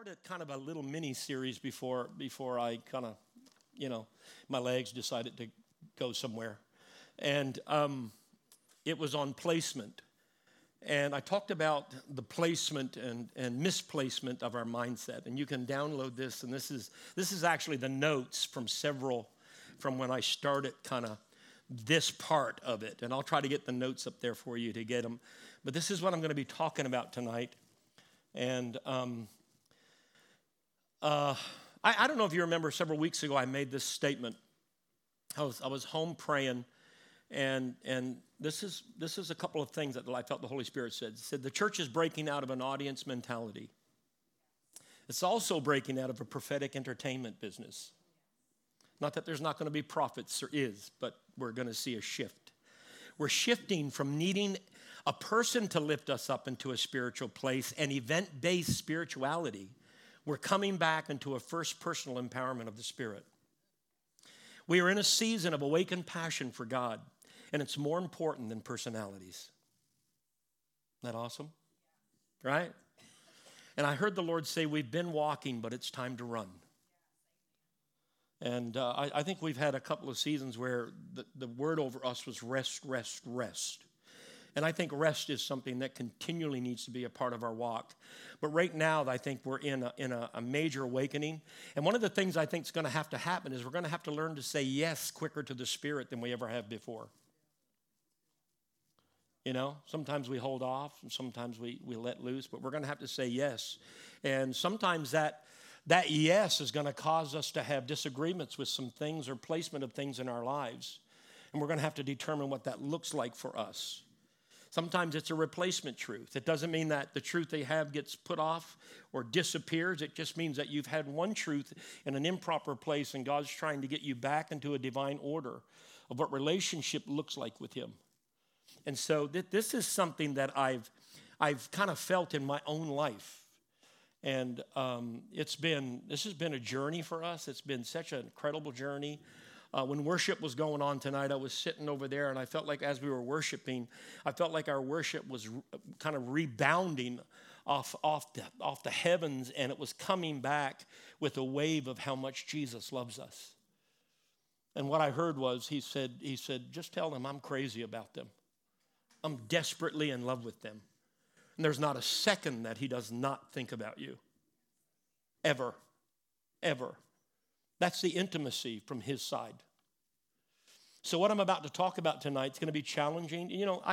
started kind of a little mini series before I kind of, my legs decided to go somewhere. And it was on placement. And I talked about the placement and misplacement of our mindset. And you can download this. And this is actually the notes from when I started kind of this part of it. And I'll try to get the notes up there for you to get them. But this is what I'm going to be talking about tonight. And I don't know if you remember, several weeks ago I made this statement. I was home praying, and this is a couple of things that I felt the Holy Spirit said. It said the church is breaking out of an audience mentality. It's also breaking out of a prophetic entertainment business. Not that there's not going to be prophets, there is, but we're going to see a shift. We're shifting from needing a person to lift us up into a spiritual place, an event-based spirituality. We're coming back into a first personal empowerment of the Spirit. We are in a season of awakened passion for God, and it's more important than personalities. Isn't that awesome? Right? And I heard the Lord say, we've been walking, but it's time to run. And I think we've had a couple of seasons where the word over us was rest, rest, rest. And I think rest is something that continually needs to be a part of our walk. But right now, I think we're in a major awakening. And one of the things I think is going to happen is we're going to have to learn to say yes quicker to the Spirit than we ever have before. Sometimes we hold off, and sometimes we let loose, but we're going to have to say yes. And sometimes that yes is going to cause us to have disagreements with some things or placement of things in our lives. And we're going to have to determine what that looks like for us. Sometimes it's a replacement truth. It doesn't mean that the truth they have gets put off or disappears. It just means that you've had one truth in an improper place, and God's trying to get you back into a divine order of what relationship looks like with Him. And so this is something that I've kind of felt in my own life. And this has been a journey for us. It's been such an incredible journey. When worship was going on tonight, I was sitting over there, and I felt like as we were worshiping, I felt like our worship was kind of rebounding off the heavens, and it was coming back with a wave of how much Jesus loves us. And what I heard was, he said, just tell them I'm crazy about them. I'm desperately in love with them. And there's not a second that He does not think about you. Ever. Ever. That's the intimacy from His side. So what I'm about to talk about tonight is going to be challenging.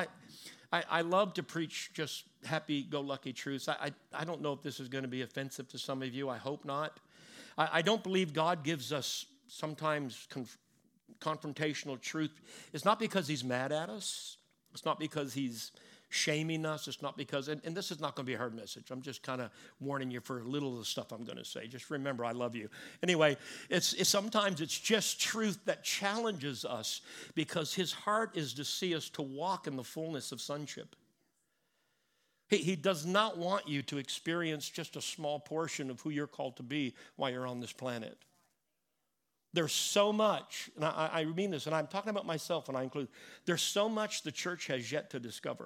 I love to preach just happy-go-lucky truths. I don't know if this is going to be offensive to some of you. I hope not. I don't believe God gives us sometimes confrontational truth. It's not because He's mad at us. It's not because He's shaming us. It's not because, and this is not going to be a hard message. I'm just kind of warning you for a little of the stuff I'm going to say. Just remember, I love you. Anyway, sometimes it's just truth that challenges us because His heart is to see us to walk in the fullness of sonship. He does not want you to experience just a small portion of who you're called to be while you're on this planet. There's so much, and I mean this, and I'm talking about myself, and I include, there's so much the church has yet to discover.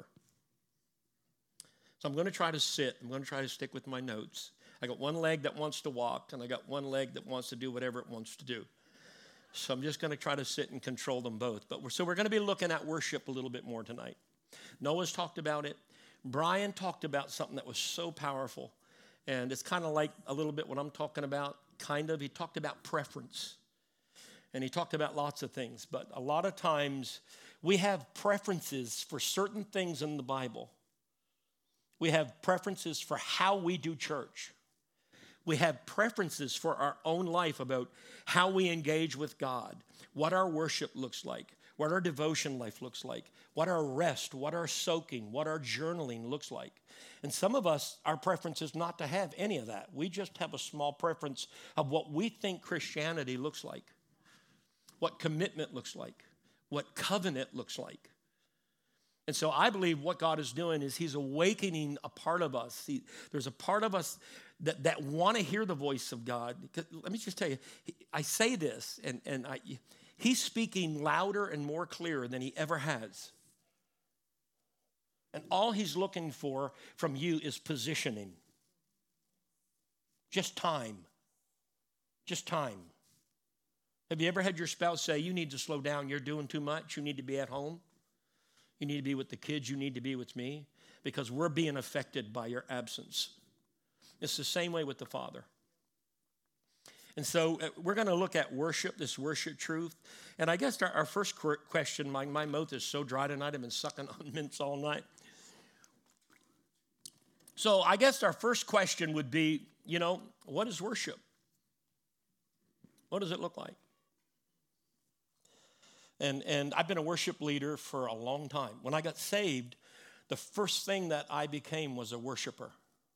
So I'm going to try to sit. I'm going to try to stick with my notes. I got one leg that wants to walk, and I got one leg that wants to do whatever it wants to do. So I'm just going to try to sit and control them both. So we're going to be looking at worship a little bit more tonight. Noah's talked about it. Brian talked about something that was so powerful, and it's kind of like a little bit what I'm talking about, kind of. He talked about preference, and he talked about lots of things. But a lot of times we have preferences for certain things in the Bible. We have preferences for how we do church. We have preferences for our own life about how we engage with God, what our worship looks like, what our devotion life looks like, what our rest, what our soaking, what our journaling looks like. And some of us, our preference is not to have any of that. We just have a small preference of what we think Christianity looks like, what commitment looks like, what covenant looks like. And so I believe what God is doing is He's awakening a part of us. There's a part of us that want to hear the voice of God. Let me just tell you, I say this, and He's speaking louder and more clear than He ever has. And all He's looking for from you is positioning. Just time. Just time. Have you ever had your spouse say, you need to slow down, you're doing too much, you need to be at home? You need to be with the kids, you need to be with me? Because we're being affected by your absence. It's the same way with the Father. And so we're going to look at worship, this worship truth. And I guess our first question, my mouth is so dry tonight, I've been sucking on mints all night. So I guess our first question would be, what is worship? What does it look like? And I've been a worship leader for a long time. When I got saved, the first thing that I became was a worshiper.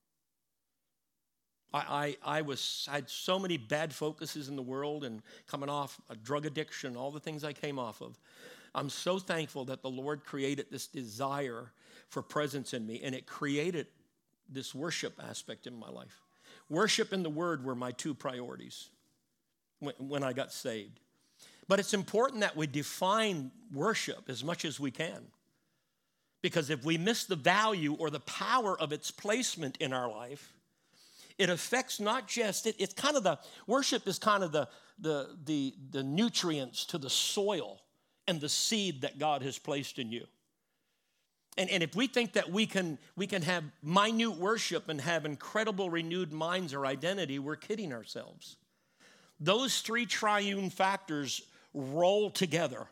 I had so many bad focuses in the world and coming off a drug addiction, all the things I came off of. I'm so thankful that the Lord created this desire for presence in me, and it created this worship aspect in my life. Worship and the Word were my two priorities when I got saved. But it's important that we define worship as much as we can. Because if we miss the value or the power of its placement in our life, it affects not just, it's kind of worship is kind of the nutrients to the soil and the seed that God has placed in you. And if we think that we can have minute worship and have incredible renewed minds or identity, we're kidding ourselves. Those three triune factors roll together.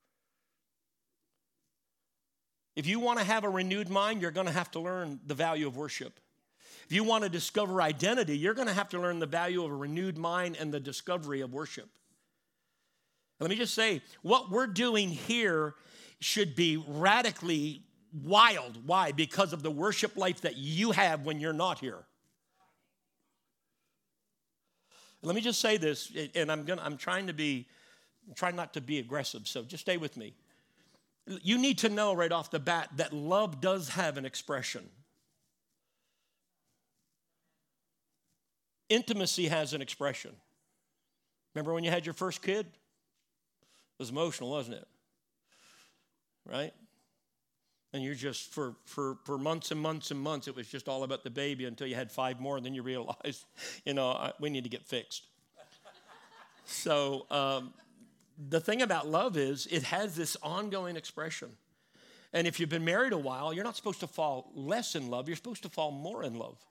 If you want to have a renewed mind, you're going to have to learn the value of worship. If you want to discover identity, you're going to have to learn the value of a renewed mind and the discovery of worship. Let me just say, what we're doing here should be radically wild. Why? Because of the worship life that you have when you're not here. Let me just say this, and I'm trying not to be aggressive, so just stay with me. You need to know right off the bat that love does have an expression. Intimacy has an expression. Remember when you had your first kid? It was emotional, wasn't it? Right? And you're just, for months and months and months, it was just all about the baby until you had 5 more, and then you realized, we need to get fixed. So the thing about love is it has this ongoing expression. And if you've been married a while, you're not supposed to fall less in love. You're supposed to fall more in love.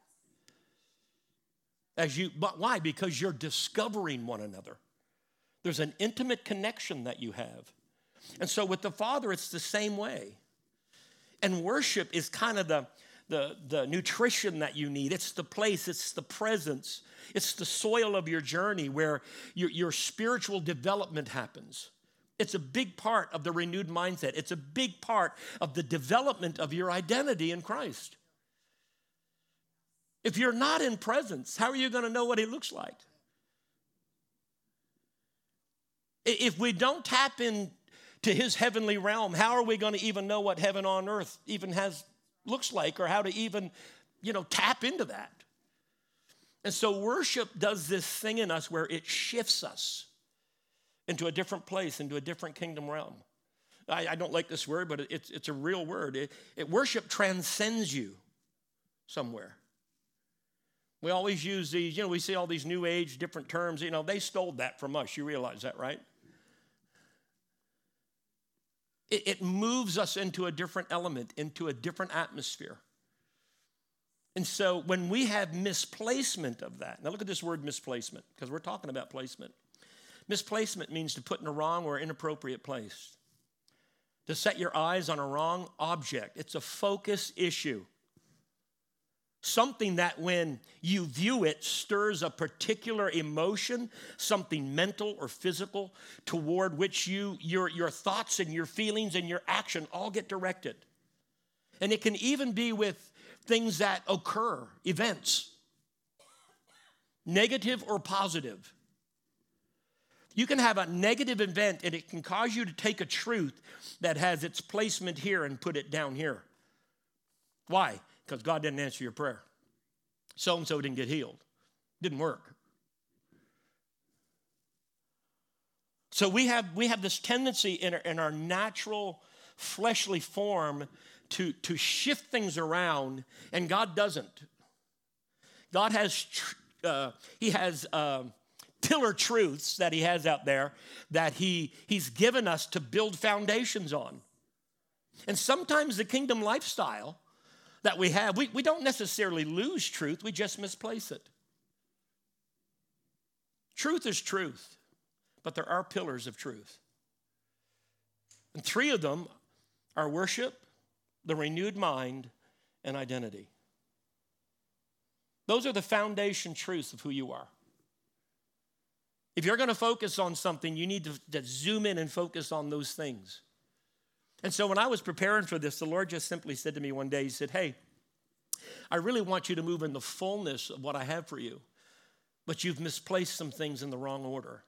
But why? Because you're discovering one another. There's an intimate connection that you have. And so with the Father, it's the same way. And worship is kind of the nutrition that you need. It's the place, it's the presence, it's the soil of your journey where your spiritual development happens. It's a big part of the renewed mindset. It's a big part of the development of your identity in Christ. If you're not in presence, how are you going to know what he looks like? If we don't tap into his heavenly realm, how are we going to even know what heaven on earth even looks like, or how to even, tap into that? And so worship does this thing in us where it shifts us into a different place, into a different kingdom realm. I don't like this word, but it's a real word. Worship transcends you somewhere. We always use these, we see all these new age, different terms. They stole that from us. You realize that, right? It moves us into a different element, into a different atmosphere. And so when we have misplacement of that, now look at this word misplacement, because we're talking about placement. Misplacement means to put in a wrong or inappropriate place. To set your eyes on a wrong object. It's a focus issue. Something that when you view it stirs a particular emotion, something mental or physical, toward which your thoughts and your feelings and your action all get directed. And it can even be with things that occur, events, negative or positive. You can have a negative event and it can cause you to take a truth that has its placement here and put it down here. Why? Because God didn't answer your prayer. So-and-so didn't get healed. Didn't work. So we have this tendency in our natural fleshly form to shift things around, and God doesn't. God has pillar truths that he has out there that he's given us to build foundations on. And sometimes the kingdom lifestyle that we have, we don't necessarily lose truth, we just misplace it. Truth is truth, but there are pillars of truth. And three of them are worship, the renewed mind, and identity. Those are the foundation truths of who you are. If you're going to focus on something, you need to zoom in and focus on those things. And so when I was preparing for this, the Lord just simply said to me one day, he said, hey, I really want you to move in the fullness of what I have for you, but you've misplaced some things in the wrong order.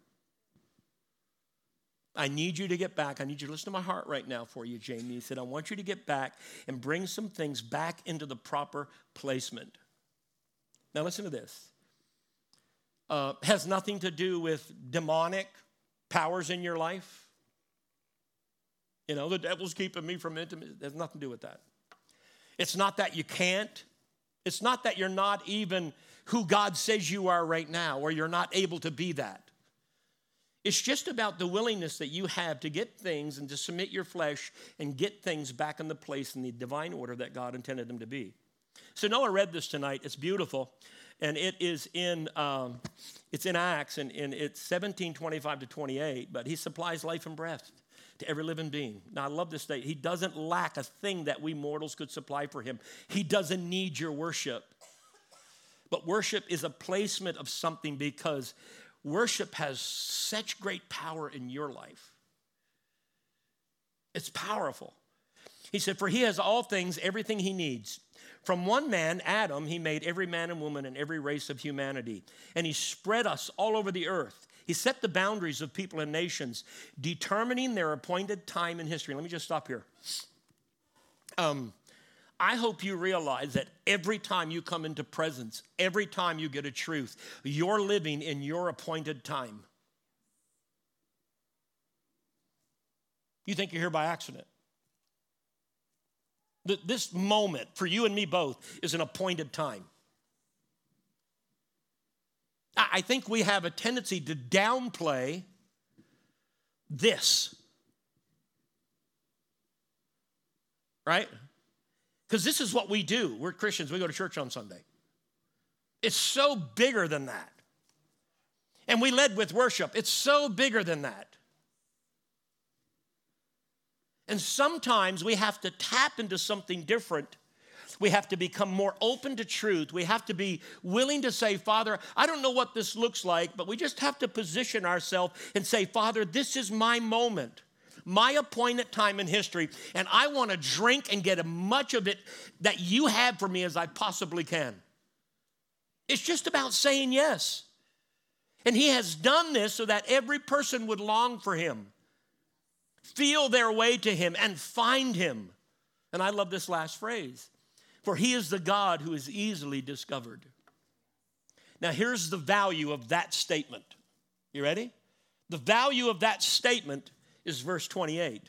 I need you to get back. I need you to listen to my heart right now for you, Jamie. He said, I want you to get back and bring some things back into the proper placement. Now listen to this. Has nothing to do with demonic powers in your life. You know, the devil's keeping me from intimacy. It has nothing to do with that. It's not that you can't. It's not that you're not even who God says you are right now, or you're not able to be that. It's just about the willingness that you have to get things and to submit your flesh and get things back in the place in the divine order that God intended them to be. So Noah read this tonight. It's beautiful. And it is in Acts, and it's 17:25-28, but he supplies life and breath to every living being. Now, I love this statement. He doesn't lack a thing that we mortals could supply for him. He doesn't need your worship. But worship is a placement of something, because worship has such great power in your life. It's powerful. He said, for he has all things, everything he needs. From one man, Adam, he made every man and woman and every race of humanity. And he spread us all over the earth. He set the boundaries of people and nations, determining their appointed time in history. Let me just stop here. I hope you realize that every time you come into presence, every time you get a truth, you're living in your appointed time. You think you're here by accident. This moment, for you and me both, is an appointed time. I think we have a tendency to downplay this. Right? Because this is what we do. We're Christians. We go to church on Sunday. It's so bigger than that. And we led with worship. It's so bigger than that. And sometimes we have to tap into something different. We have to become more open to truth. We have to be willing to say, Father, I don't know what this looks like, but we just have to position ourselves and say, Father, this is my moment, my appointed time in history, and I want to drink and get as much of it that you have for me as I possibly can. It's just about saying yes. And he has done this so that every person would long for him, feel their way to him, and find him. And I love this last phrase. For he is the God who is easily discovered. Now here's the value of that statement. You ready? The value of that statement is verse 28.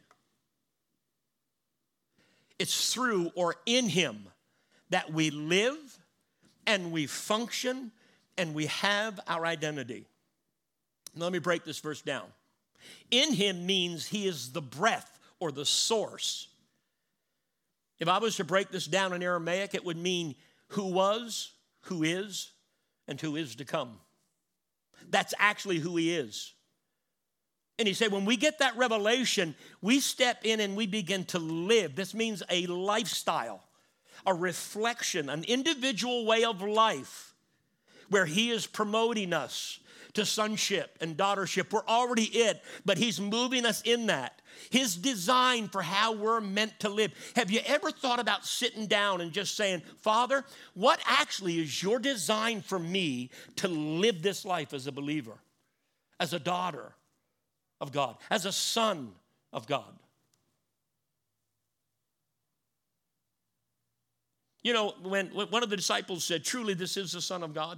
It's through or in him that we live and we function and we have our identity. Now let me break this verse down. In him means he is the breath or the source. If I was to break this down in Aramaic, it would mean who was, who is, and who is to come. That's actually who he is. And he said, when we get that revelation, we step in and we begin to live. This means a lifestyle, a reflection, an individual way of life where he is promoting us to sonship and daughtership. We're already it, but he's moving us in that. His design for how we're meant to live. Have you ever thought about sitting down and just saying, Father, what actually is your design for me to live this life as a believer, as a daughter of God, as a son of God? You know, when one of the disciples said, truly this is the Son of God,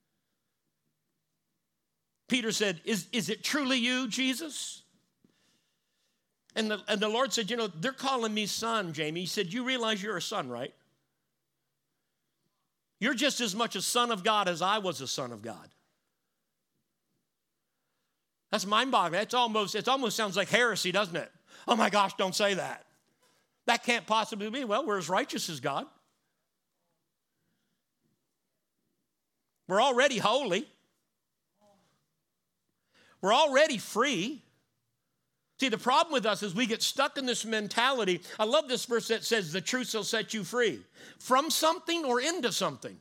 Peter said, is it truly you, Jesus? And the Lord said, you know, they're calling me son, Jamie. He said, you realize you're a son, right? You're just as much a son of God as I was a son of God. That's mind-boggling. It almost sounds like heresy, doesn't it? Oh my gosh, don't say that. That can't possibly be. Well, we're as righteous as God. We're already holy. We're already free. See, the problem with us is we get stuck in this mentality. I love this verse that says, the truth shall set you free. From something or into something?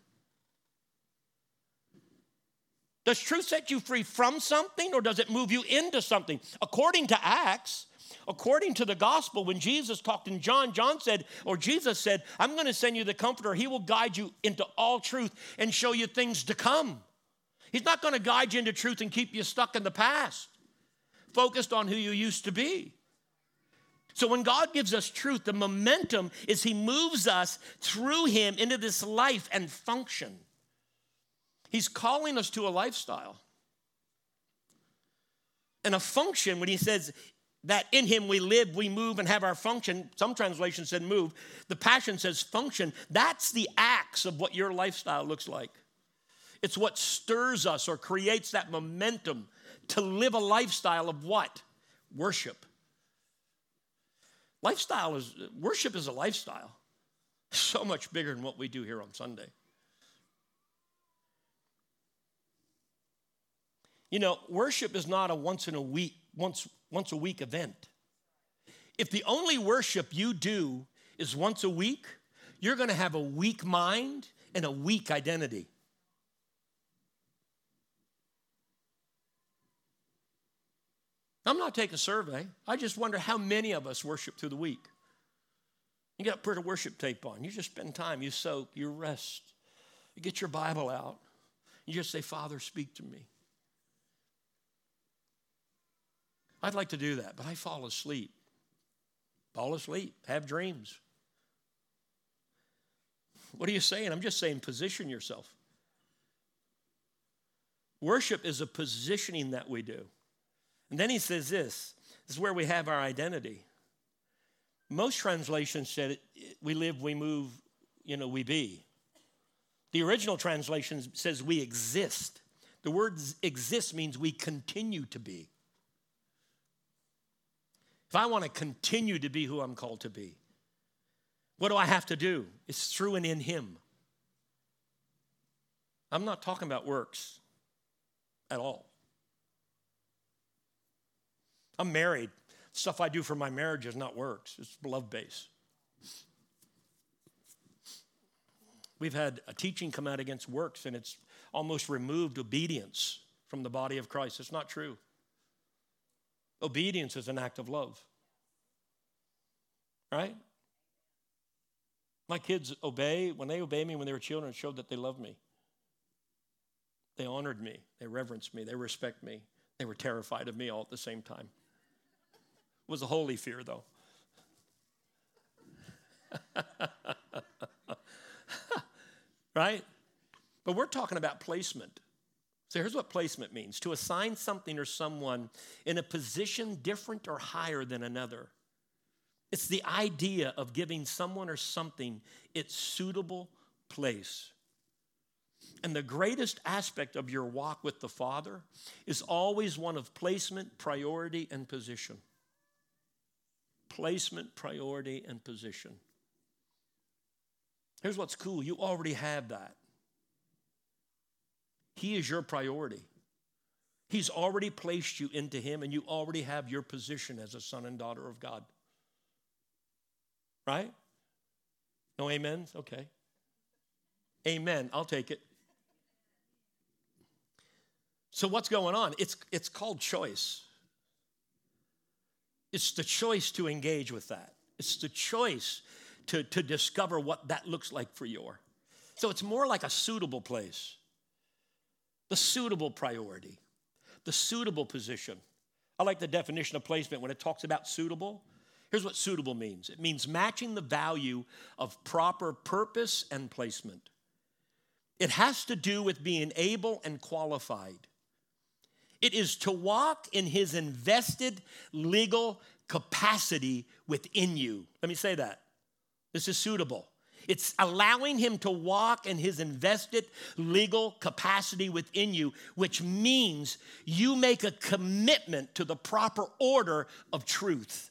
Does truth set you free from something, or does it move you into something? According to Acts, according to the gospel, when Jesus talked in John, Jesus said, I'm going to send you the Comforter. He will guide you into all truth and show you things to come. He's not going to guide you into truth and keep you stuck in the past, focused on who you used to be. So when God gives us truth, the momentum is he moves us through him into this life and function. He's calling us to a lifestyle. And a function, when he says that in him we live, we move, and have our function, some translations said move, the Passion says function. That's the acts of what your lifestyle looks like. It's what stirs us or creates that momentum to live a lifestyle of what? Worship. Worship is a lifestyle. So much bigger than what we do here on Sunday. You know, worship is not a once a week event. If the only worship you do is once a week, you're going to have a weak mind and a weak identity. I'm not taking a survey. I just wonder how many of us worship through the week. You got to put a worship tape on. You just spend time. You soak. You rest. You get your Bible out. You just say, Father, speak to me. I'd like to do that, but I fall asleep. Have dreams. What are you saying? I'm just saying position yourself. Worship is a positioning that we do. And then he says this is where we have our identity. Most translations said we live, we move, we be. The original translation says we exist. The word exist means we continue to be. If I want to continue to be who I'm called to be, what do I have to do? It's through and in him. I'm not talking about works at all. I'm married. Stuff I do for my marriage is not works. It's love-based. We've had a teaching come out against works, and it's almost removed obedience from the body of Christ. It's not true. Obedience is an act of love. Right? My kids obey. When they obey me when they were children, it showed that they love me. They honored me. They reverenced me. They respect me. They were terrified of me all at the same time. It was a holy fear, though. Right? But we're talking about placement. So here's what placement means. To assign something or someone in a position different or higher than another. It's the idea of giving someone or something its suitable place. And the greatest aspect of your walk with the Father is always one of placement, priority, and position. Placement, priority, and position. Here's what's cool. You already have that. He is your priority. He's already placed you into him, and you already have your position as a son and daughter of God. Right? No amens? Okay. Amen. I'll take it. So what's going on? It's called choice. It's the choice to engage with that. It's the choice to discover what that looks like for you. So it's more like a suitable place. The suitable priority. The suitable position. I like the definition of placement when it talks about suitable. Here's what suitable means. It means matching the value of proper purpose and placement. It has to do with being able and qualified. It is to walk in his invested legal capacity within you. Let me say that. This is suitable. It's allowing him to walk in his invested legal capacity within you, which means you make a commitment to the proper order of truth.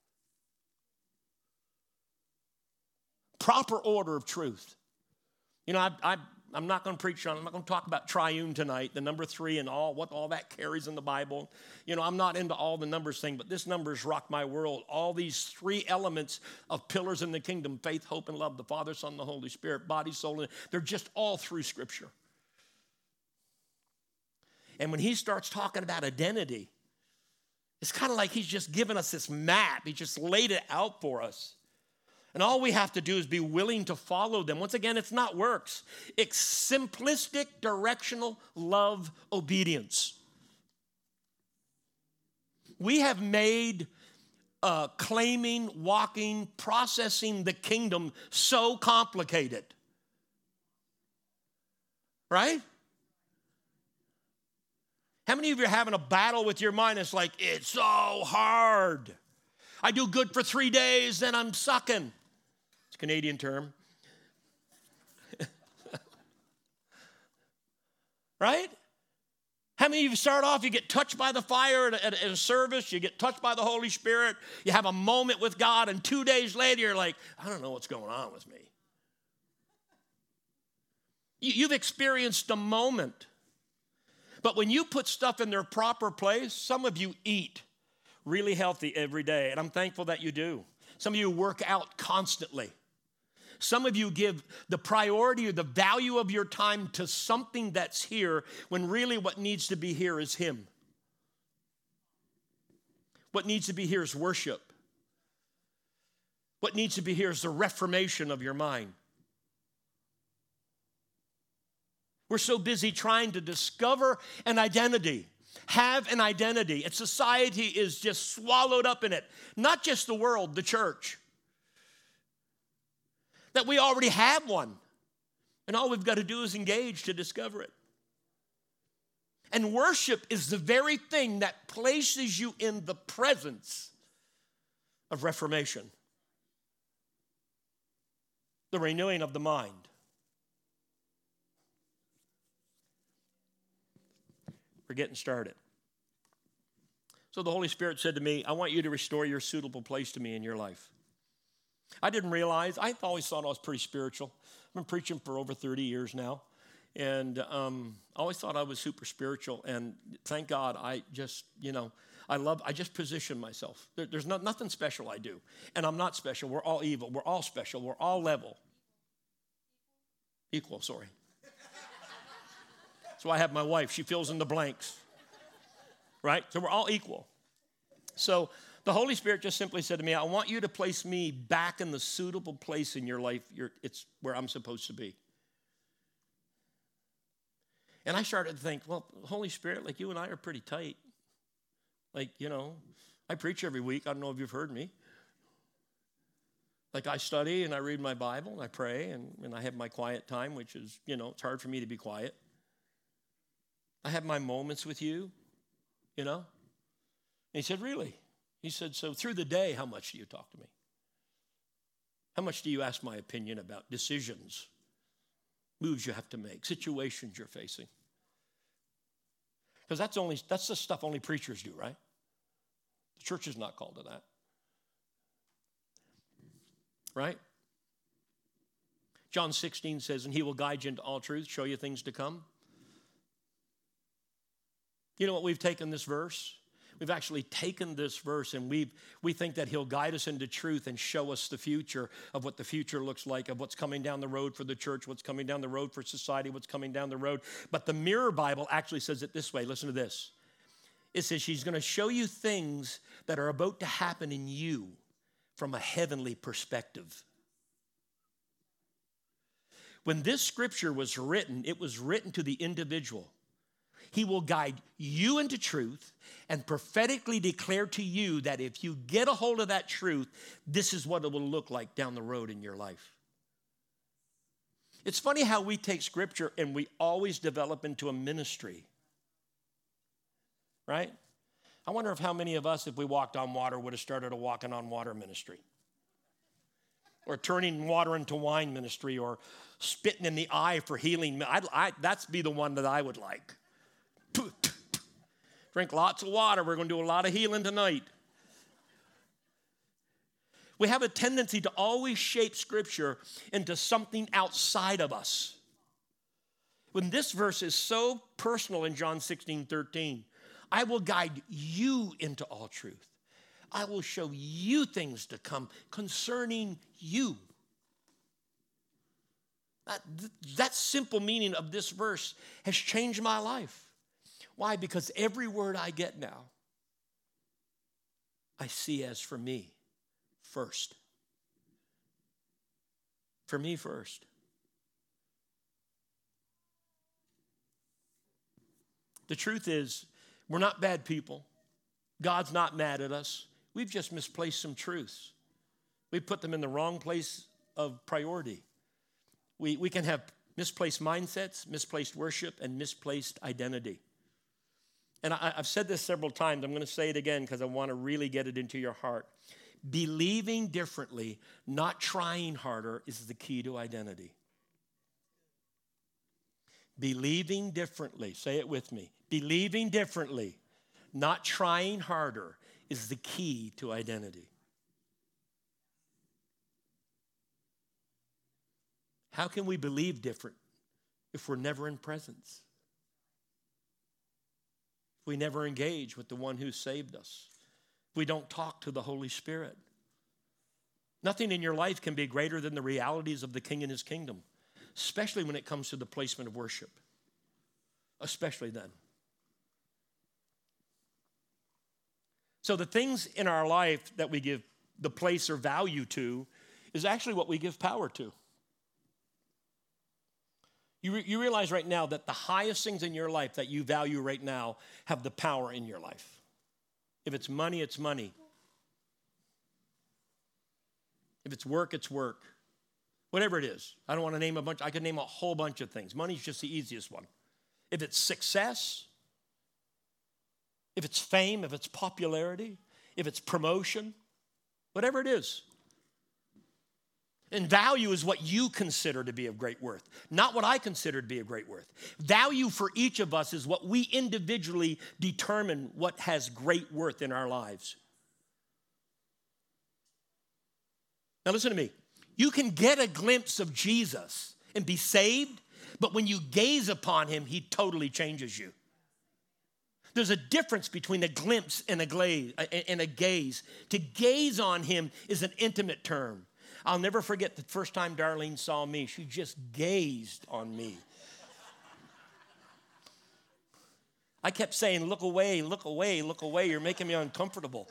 Proper order of truth. You know, I'm not going to preach on, I'm not going to talk about triune tonight, the number 3 and what all that carries in the Bible. You know, I'm not into all the numbers thing, but this numbers rock my world. All these 3 elements of pillars in the kingdom, faith, hope, and love, the Father, Son, and the Holy Spirit, body, soul, and they're just all through Scripture. And when he starts talking about identity, it's kind of like he's just given us this map. He just laid it out for us. And all we have to do is be willing to follow them. Once again, it's not works. It's simplistic, directional love obedience. We have made claiming, walking, processing the kingdom so complicated. Right? How many of you are having a battle with your mind? It's like, it's so hard. I do good for 3 days, then I'm sucking. It's a Canadian term. Right? How many of you start off, you get touched by the fire at a service, you get touched by the Holy Spirit, you have a moment with God, and 2 days later you're like, I don't know what's going on with me. You've experienced a moment. But when you put stuff in their proper place, some of you eat really healthy every day, and I'm thankful that you do. Some of you work out constantly. Some of you give the priority or the value of your time to something that's here when really what needs to be here is Him. What needs to be here is worship. What needs to be here is the reformation of your mind. We're so busy trying to discover an identity, have an identity, and society is just swallowed up in it. Not just the world, the church. That we already have one. And all we've got to do is engage to discover it. And worship is the very thing that places you in the presence of reformation. The renewing of the mind. We're getting started. So the Holy Spirit said to me, I want you to restore your suitable place to me in your life. I didn't realize, I always thought I was pretty spiritual. I've been preaching for over 30 years now. And I always thought I was super spiritual. And thank God, I just position myself. There's nothing special I do. And I'm not special. We're all evil. We're all special. We're all level. Equal, sorry. So I have my wife. She fills in the blanks. Right? So we're all equal. So the Holy Spirit just simply said to me, I want you to place me back in the suitable place in your life. It's where I'm supposed to be. And I started to think, well, Holy Spirit, like you and I are pretty tight. Like, I preach every week. I don't know if you've heard me. Like I study and I read my Bible and I pray and I have my quiet time, which is, it's hard for me to be quiet. I have my moments with you, And he said, really? He said, so through the day, how much do you talk to me? How much do you ask my opinion about decisions, moves you have to make, situations you're facing? Because that's the stuff only preachers do, right? The church is not called to that. Right? John 16 says, and he will guide you into all truth, show you things to come. You know what we've taken this verse? We've actually taken this verse and we think that he'll guide us into truth and show us the future of what the future looks like, of what's coming down the road for the church, what's coming down the road for society, what's coming down the road. But the Mirror Bible actually says it this way. Listen to this. It says she's going to show you things that are about to happen in you from a heavenly perspective. When this scripture was written, it was written to the individual. He will guide you into truth and prophetically declare to you that if you get a hold of that truth, this is what it will look like down the road in your life. It's funny how we take scripture and we always develop into a ministry. Right? I wonder if how many of us, if we walked on water, would have started a walking on water ministry. or turning water into wine ministry, or spitting in the eye for healing. That's be the one that I would like. Drink lots of water. We're going to do a lot of healing tonight. We have a tendency to always shape Scripture into something outside of us. When this verse is so personal in John 16:13, I will guide you into all truth. I will show you things to come concerning you. That simple meaning of this verse has changed my life. Why? Because every word I get now, I see as for me first. For me first. The truth is, we're not bad people. God's not mad at us. We've just misplaced some truths. We put them in the wrong place of priority. We can have misplaced mindsets, misplaced worship, and misplaced identity. And I've said this several times. I'm going to say it again because I want to really get it into your heart. Believing differently, not trying harder, is the key to identity. Believing differently, say it with me. Believing differently, not trying harder, is the key to identity. How can we believe different if we're never in presence? If we never engage with the one who saved us? If we don't talk to the Holy Spirit? Nothing in your life can be greater than the realities of the King and his kingdom, especially when it comes to the placement of worship. Especially then. So the things in our life that we give the place or value to is actually what we give power to. You realize right now that the highest things in your life that you value right now have the power in your life. If it's money, it's money. If it's work, it's work. Whatever it is. I don't want to name a bunch. I could name a whole bunch of things. Money's just the easiest one. If it's success, if it's fame, if it's popularity, if it's promotion, whatever it is. And value is what you consider to be of great worth, not what I consider to be of great worth. Value for each of us is what we individually determine what has great worth in our lives. Now listen to me. You can get a glimpse of Jesus and be saved, but when you gaze upon him, he totally changes you. There's a difference between a glimpse and a gaze. To gaze on him is an intimate term. I'll never forget the first time Darlene saw me. She just gazed on me. I kept saying, look away, look away, look away. You're making me uncomfortable.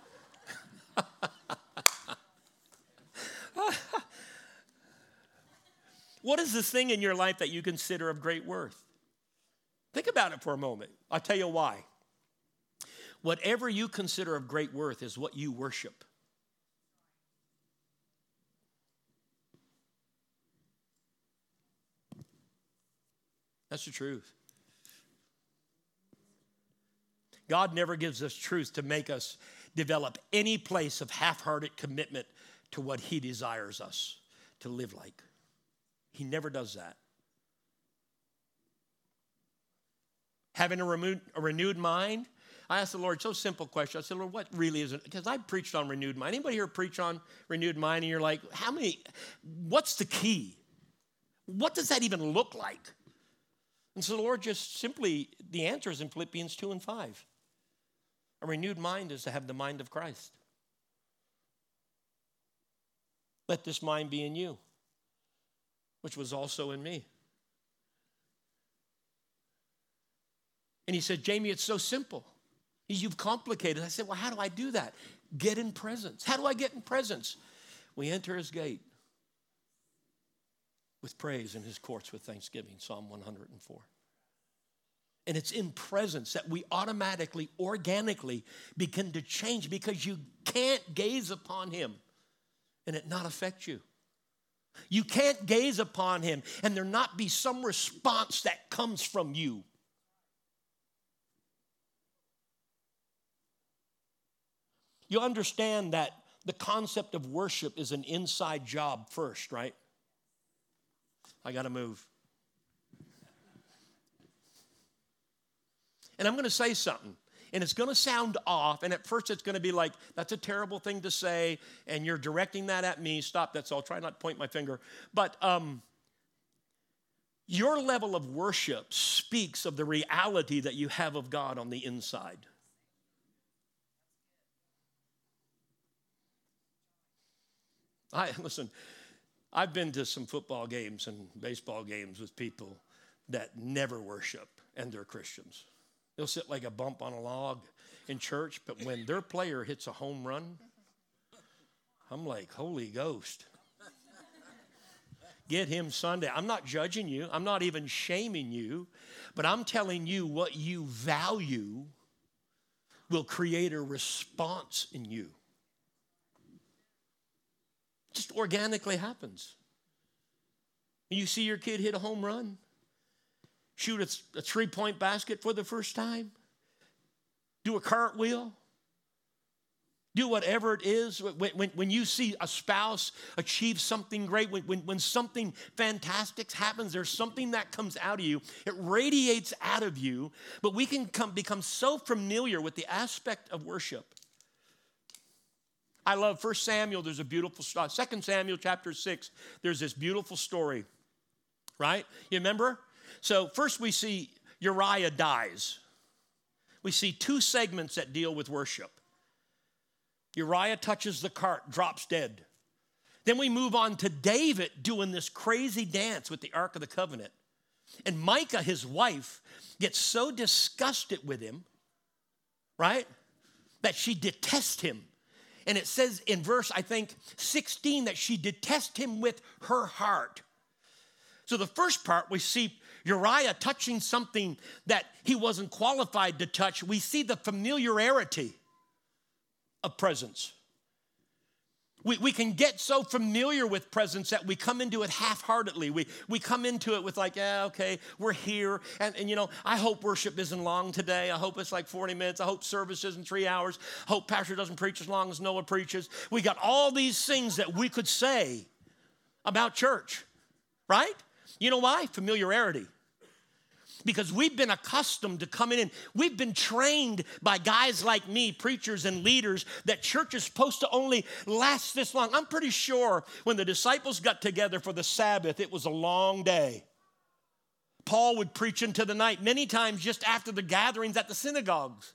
What is this thing in your life that you consider of great worth? Think about it for a moment. I'll tell you why. Whatever you consider of great worth is what you worship. That's the truth. God never gives us truth to make us develop any place of half-hearted commitment to what he desires us to live like. He never does that. Having a renewed mind, I asked the Lord, so simple question. I said, Lord, what really is it? Because I preached on renewed mind. Anybody here preach on renewed mind and you're like, what's the key? What does that even look like? And so the Lord just simply, the answer is in Philippians 2:5. A renewed mind is to have the mind of Christ. Let this mind be in you, which was also in me. And he said, Jamie, it's so simple. You've complicated. I said, well, how do I do that? Get in presence. How do I get in presence? We enter his gate with praise and his courts with thanksgiving, Psalm 104. And it's in presence that we automatically, organically begin to change because you can't gaze upon him and it not affect you. You can't gaze upon him and there not be some response that comes from you. You understand that the concept of worship is an inside job first, right? I got to move. And I'm going to say something, and it's going to sound off, and at first it's going to be like, that's a terrible thing to say, and you're directing that at me. Stop, that's all. Try not to point my finger. But your level of worship speaks of the reality that you have of God on the inside. Listen, I've been to some football games and baseball games with people that never worship, and they're Christians. They'll sit like a bump on a log in church, but when their player hits a home run, I'm like, Holy Ghost. Get him Sunday. I'm not judging you. I'm not even shaming you, but I'm telling you what you value will create a response in you. It just organically happens. You see your kid hit a home run, shoot a three-point basket for the first time, do a cartwheel, do whatever it is. When you see a spouse achieve something great, when something fantastic happens, there's something that comes out of you. It radiates out of you, but we can become so familiar with the aspect of worship. I love 1 Samuel, there's a beautiful story. 2 Samuel chapter 6, there's this beautiful story, right? You remember? So first we see Uriah dies. We see two segments that deal with worship. Uriah touches the cart, drops dead. Then we move on to David doing this crazy dance with the Ark of the Covenant. And Micah, his wife, gets so disgusted with him, right, that she detests him. And it says in verse, I think, 16, that she detests him with her heart. So the first part, we see Uriah touching something that he wasn't qualified to touch. We see the familiarity of presence. We can get so familiar with presence that we come into it half-heartedly. We come into it with like, yeah, okay, we're here. And you know, I hope worship isn't long today. I hope it's like 40 minutes. I hope service isn't 3 hours. I hope pastor doesn't preach as long as Noah preaches. We got all these things that we could say about church, right? You know why? Familiarity. Because we've been accustomed to coming in. We've been trained by guys like me, preachers and leaders, that church is supposed to only last this long. I'm pretty sure when the disciples got together for the Sabbath, it was a long day. Paul would preach into the night, many times just after the gatherings at the synagogues.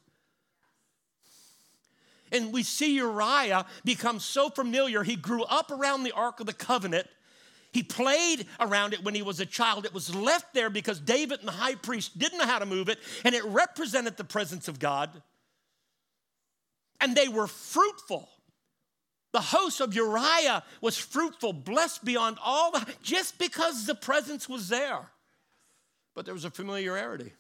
And we see Uriah become so familiar. He grew up around the Ark of the Covenant. He played around it when he was a child. It was left there because David and the high priest didn't know how to move it, and it represented the presence of God. And they were fruitful. The house of Uriah was fruitful, blessed beyond all, just because the presence was there. But there was a familiarity.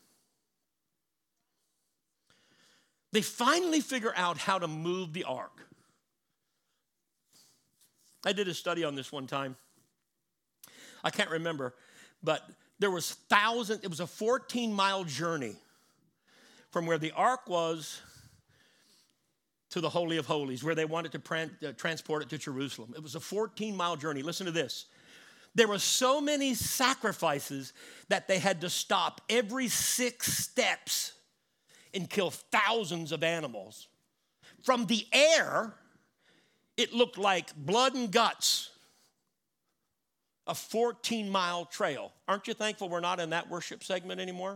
They finally figure out how to move the ark. I did a study on this one time. I can't remember, but there was thousands. It was a 14-mile journey from where the ark was to the Holy of Holies, where they wanted to transport it to Jerusalem. It was a 14-mile journey. Listen to this. There were so many sacrifices that they had to stop every 6 steps and kill thousands of animals. From the air, it looked like blood and guts. A 14-mile trail. Aren't you thankful we're not in that worship segment anymore?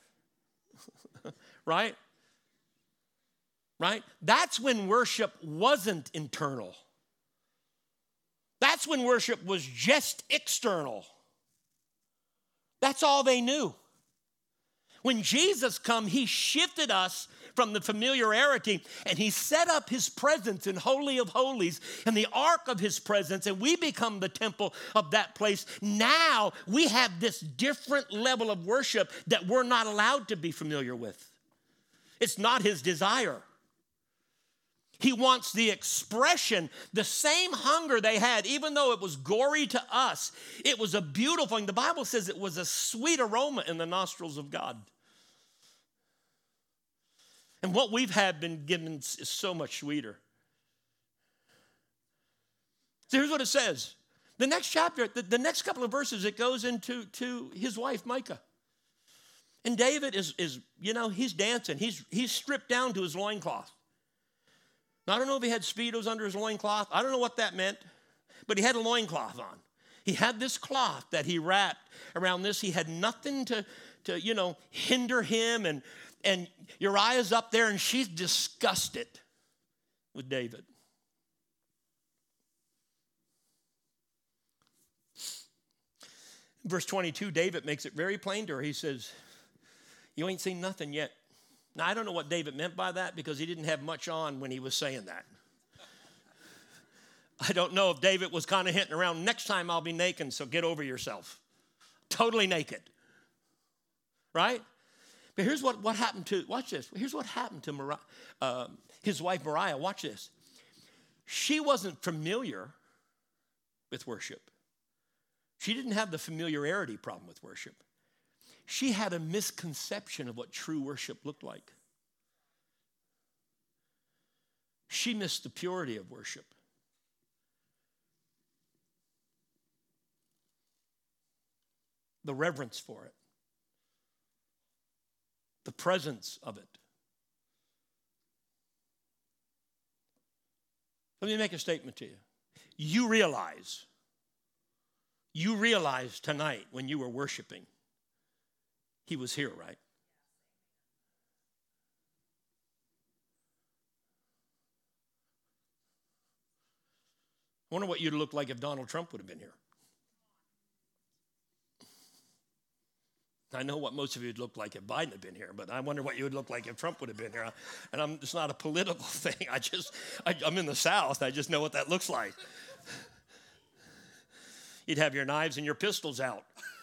Right? Right? That's when worship wasn't internal. That's when worship was just external. That's all they knew. When Jesus come, he shifted us from the familiarity, and he set up his presence in Holy of Holies and the ark of his presence, and we become the temple of that place. Now we have this different level of worship that we're not allowed to be familiar with. It's not his desire. He wants the expression, the same hunger they had, even though it was gory to us. It was a beautiful thing. The Bible says it was a sweet aroma in the nostrils of God. And what we've had been given is so much sweeter. So here's what it says. The next chapter, the next couple of verses, it goes into his wife, Micah. And David is he's dancing. He's stripped down to his loincloth. Now, I don't know if he had Speedos under his loincloth. I don't know what that meant, but he had a loincloth on. He had this cloth that he wrapped around this. He had nothing to hinder him. And Uriah's up there, and she's disgusted with David. Verse 22, David makes it very plain to her. He says, you ain't seen nothing yet. Now, I don't know what David meant by that because he didn't have much on when he was saying that. I don't know if David was kind of hinting around, next time I'll be naked, so get over yourself. Totally naked. Right? But here's what happened to, watch this. Here's what happened to his wife Moriah. Watch this. She wasn't familiar with worship. She didn't have the familiarity problem with worship. She had a misconception of what true worship looked like. She missed the purity of worship. The reverence for it. The presence of it. Let me make a statement to you. You realize tonight when you were worshiping, he was here, right? I wonder what you'd look like if Donald Trump would have been here. I know what most of you would look like if Biden had been here, but I wonder what you would look like if Trump would have been here. And it's not a political thing. I'm in the South. I just know what that looks like. You'd have your knives and your pistols out.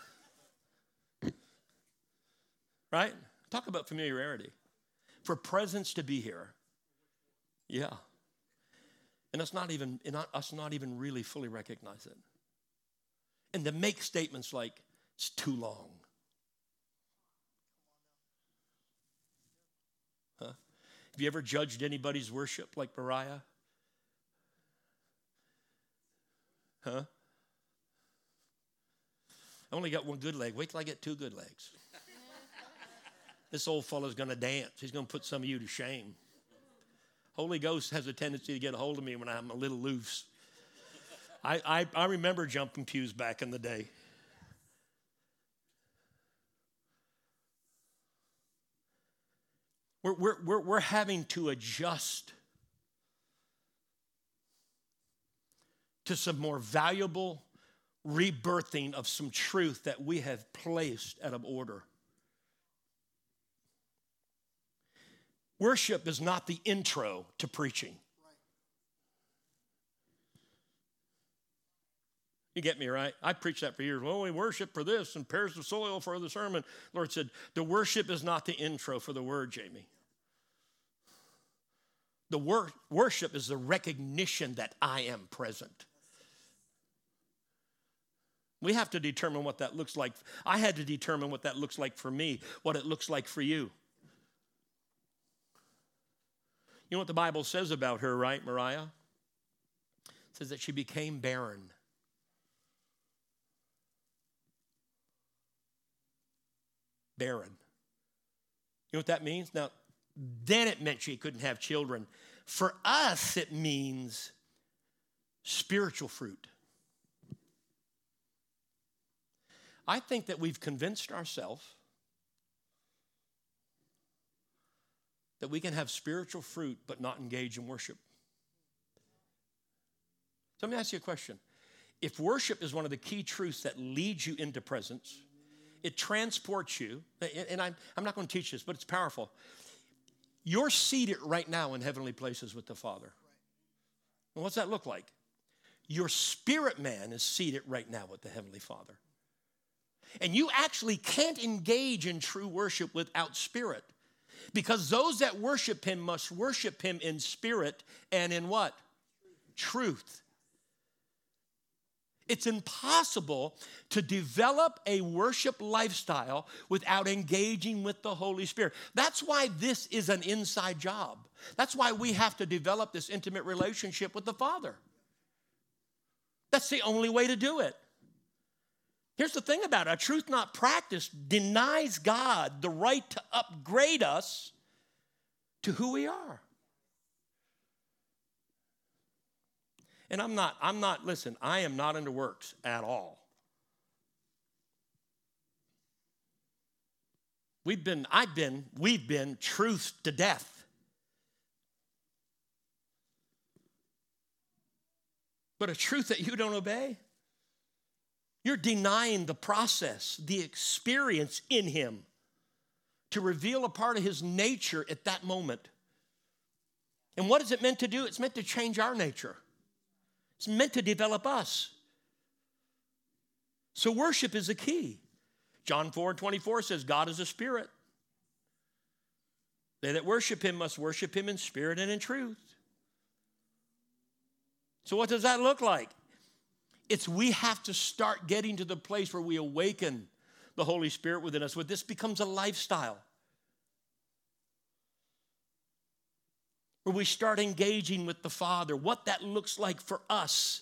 Right? Talk about familiarity. For presence to be here. Yeah. And us not even really fully recognize it. And to make statements like, it's too long. Huh? Have you ever judged anybody's worship like Moriah? Huh? I only got one good leg. Wait till I get two good legs. This old fellow's going to dance. He's going to put some of you to shame. Holy Ghost has a tendency to get a hold of me when I'm a little loose. I remember jumping pews back in the day. We're having to adjust to some more valuable rebirthing of some truth that we have placed out of order. Worship is not the intro to preaching. You get me, right? I preached that for years. Well, we worship for this and prepares the soil for the sermon. The Lord said, the worship is not the intro for the word, Jamie. The worship is the recognition that I am present. We have to determine what that looks like. I had to determine what that looks like for me, what it looks like for you. You know what the Bible says about her, right, Moriah? It says that she became barren. Barren. You know what that means? Now, then it meant she couldn't have children. For us, it means spiritual fruit. I think that we've convinced ourselves that we can have spiritual fruit but not engage in worship. So let me ask you a question. If worship is one of the key truths that leads you into presence, it transports you, and I'm not going to teach this, but it's powerful. You're seated right now in heavenly places with the Father. And what's that look like? Your spirit man is seated right now with the Heavenly Father. And you actually can't engage in true worship without spirit. Because those that worship him must worship him in spirit and in what? Truth. It's impossible to develop a worship lifestyle without engaging with the Holy Spirit. That's why this is an inside job. That's why we have to develop this intimate relationship with the Father. That's the only way to do it. Here's the thing about it. A truth not practiced denies God the right to upgrade us to who we are. And listen, I am not into works at all. We've been truth to death. But a truth that you don't obey, you're denying the process, the experience in him to reveal a part of his nature at that moment. And what is it meant to do? It's meant to change our nature. It's meant to develop us. So worship is a key. John 4:24 says, God is a spirit. They that worship him must worship him in spirit and in truth. So what does that look like? We have to start getting to the place where we awaken the Holy Spirit within us, where this becomes a lifestyle. Where we start engaging with the Father, what that looks like for us.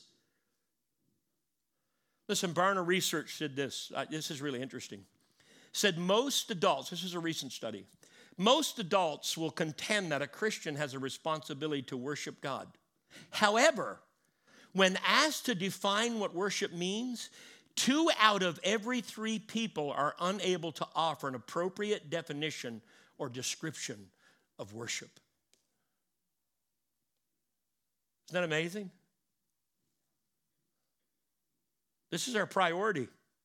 Listen, Barna Research did this. This is really interesting. Said most adults, this is a recent study, most adults will contend that a Christian has a responsibility to worship God. However, when asked to define what worship means, 2 out of every 3 people are unable to offer an appropriate definition or description of worship. Isn't that amazing? This is our priority.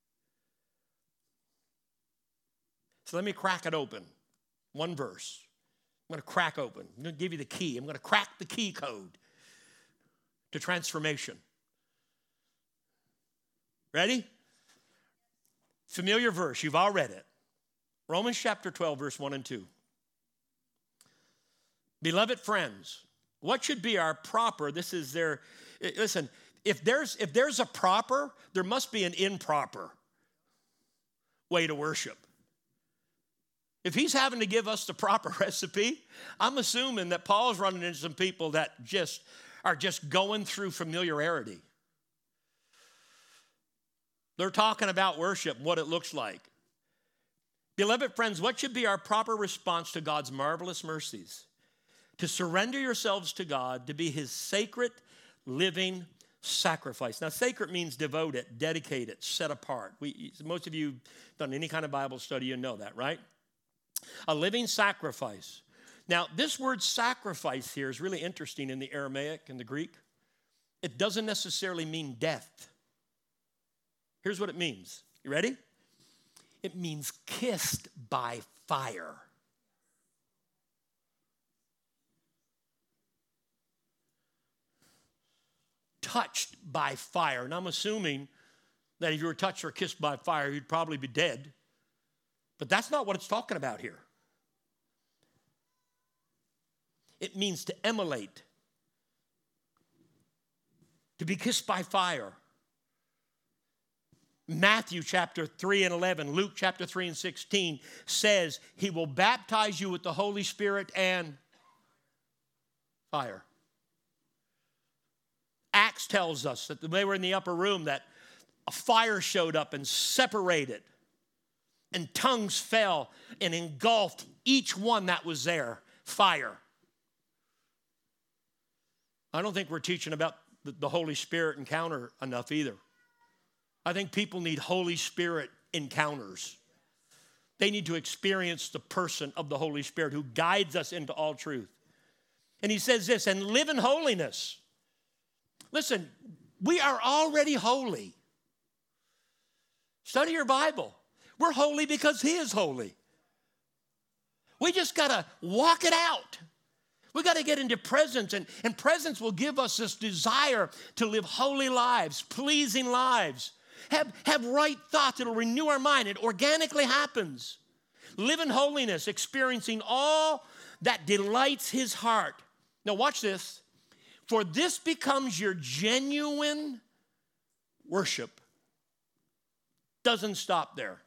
So let me crack it open. One verse. I'm going to crack open. I'm going to give you the key. I'm going to crack the key code to transformation. Ready? Familiar verse. You've all read it. Romans chapter 12, verse 1 and 2. Beloved friends, what should be our proper, listen, if there's a proper, there must be an improper way to worship. If he's having to give us the proper recipe, I'm assuming that Paul's running into some people that are just going through familiarity. They're talking about worship, what it looks like. Beloved friends, what should be our proper response to God's marvelous mercies? To surrender yourselves to God, to be his sacred, living sacrifice. Now, sacred means devoted, dedicated, set apart. Most of you have done any kind of Bible study, you know that, right? A living sacrifice. Now, this word sacrifice here is really interesting in the Aramaic and the Greek. It doesn't necessarily mean death. Here's what it means. You ready? It means kissed by fire. Touched by fire. And I'm assuming that if you were touched or kissed by fire, you'd probably be dead. But that's not what it's talking about here. It means to emulate, to be kissed by fire. Matthew chapter 3 and 11, Luke chapter 3 and 16 says he will baptize you with the Holy Spirit and fire. Acts tells us that they were in the upper room, that a fire showed up and separated, and tongues fell and engulfed each one that was there. Fire. I don't think we're teaching about the Holy Spirit encounter enough either. I think people need Holy Spirit encounters. They need to experience the person of the Holy Spirit who guides us into all truth. And he says this, and live in holiness. Listen, we are already holy. Study your Bible. We're holy because he is holy. We just got to walk it out. We got to get into presence, and presence will give us this desire to live holy lives, pleasing lives. Have right thoughts. It'll renew our mind. It organically happens. Live in holiness, experiencing all that delights his heart. Now watch this. For this becomes your genuine worship. Doesn't stop there.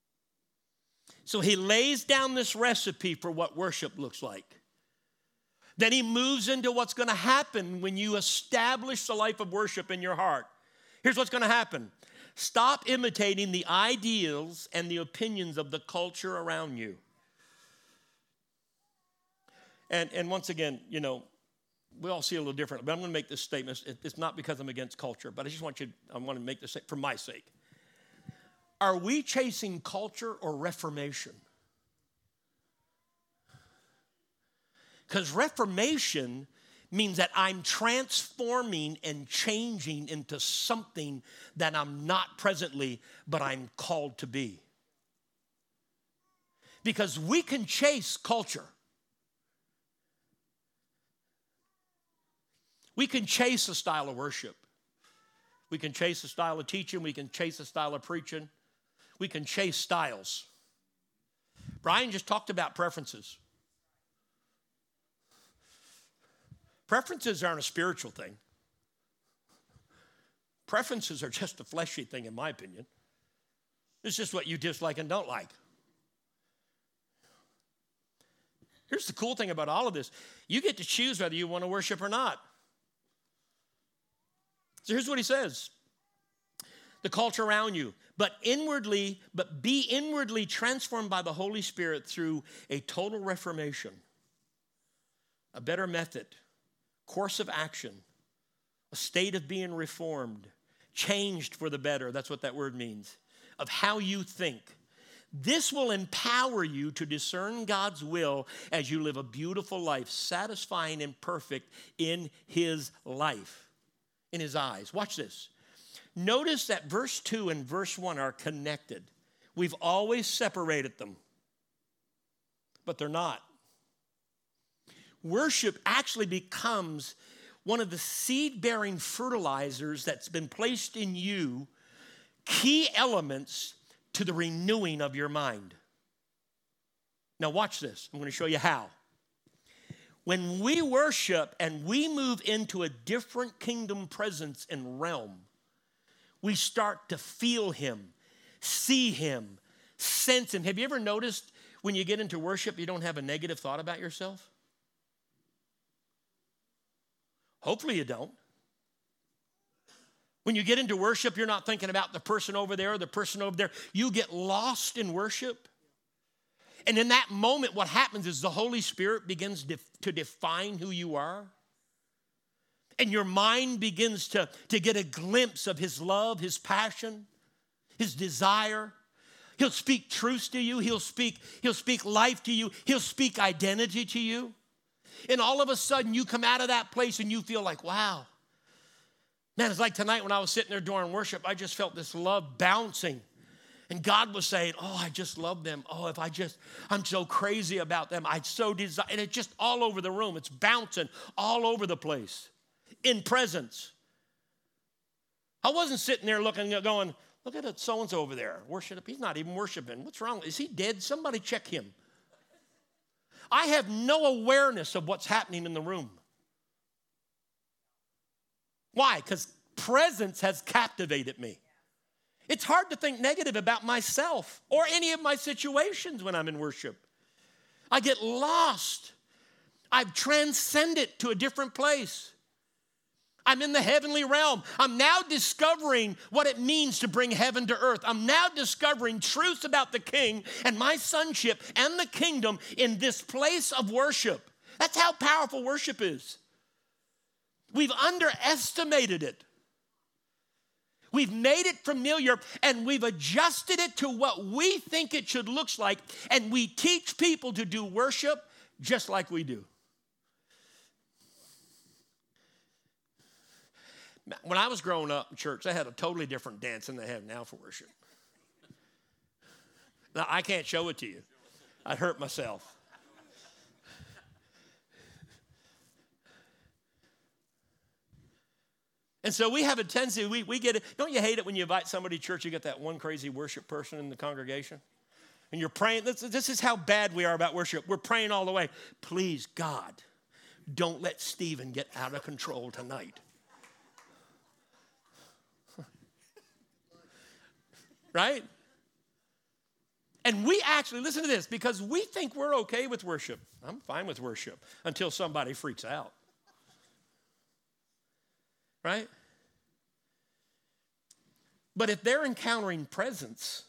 So he lays down this recipe for what worship looks like. Then he moves into what's going to happen when you establish the life of worship in your heart. Here's what's going to happen. Stop imitating the ideals and the opinions of the culture around you. And once again, you know, we all see it a little different, but I'm going to make this statement. It's not because I'm against culture, but I want to make this for my sake. Are we chasing culture or reformation? Because reformation means that I'm transforming and changing into something that I'm not presently, but I'm called to be. Because we can chase culture. We can chase a style of worship. We can chase a style of teaching. We can chase a style of preaching. We can chase styles. Brian just talked about preferences. Preferences aren't a spiritual thing. Preferences are just a fleshy thing, in my opinion. It's just what you dislike and don't like. Here's the cool thing about all of this. You get to choose whether you want to worship or not. So here's what he says. The culture around you, but be inwardly transformed by the Holy Spirit through a total reformation, a better method, course of action, a state of being reformed, changed for the better. That's what that word means, of how you think. This will empower you to discern God's will as you live a beautiful life, satisfying and perfect in his life, in his eyes. Watch this. Notice that verse 2 and verse 1 are connected. We've always separated them, but they're not. Worship actually becomes one of the seed-bearing fertilizers that's been placed in you, key elements to the renewing of your mind. Now watch this. I'm going to show you how. When we worship and we move into a different kingdom presence and realm, we start to feel him, see him, sense him. Have you ever noticed when you get into worship, you don't have a negative thought about yourself? Hopefully you don't. When you get into worship, you're not thinking about the person over there or the person over there. You get lost in worship. And in that moment, what happens is the Holy Spirit begins to define who you are. And your mind begins to get a glimpse of his love, his passion, his desire. He'll speak truth to you. He'll speak life to you. He'll speak identity to you. And all of a sudden, you come out of that place and you feel like, wow. Man, it's like tonight when I was sitting there during worship, I just felt this love bouncing. And God was saying, oh, I just love them. Oh, I'm so crazy about them. I so desire. And it's just all over the room. It's bouncing all over the place in presence. I wasn't sitting there looking, going, look at it, so-and-so over there. Worship. He's not even worshiping. What's wrong? Is he dead? Somebody check him. I have no awareness of what's happening in the room. Why? Because presence has captivated me. It's hard to think negative about myself or any of my situations when I'm in worship. I get lost. I've transcended to a different place. I'm in the heavenly realm. I'm now discovering what it means to bring heaven to earth. I'm now discovering truths about the King and my sonship and the kingdom in this place of worship. That's how powerful worship is. We've underestimated it. We've made it familiar and we've adjusted it to what we think it should look like, and we teach people to do worship just like we do. When I was growing up in church, they had a totally different dance than they have now for worship. Now, I can't show it to you. I'd hurt myself. And so we have a tendency, we get it. Don't you hate it when you invite somebody to church, you get that one crazy worship person in the congregation? And you're praying, this is how bad we are about worship. We're praying all the way. Please, God, don't let Stephen get out of control tonight. Right? And we actually, listen to this, because we think we're okay with worship. I'm fine with worship until somebody freaks out. Right? But if they're encountering presence,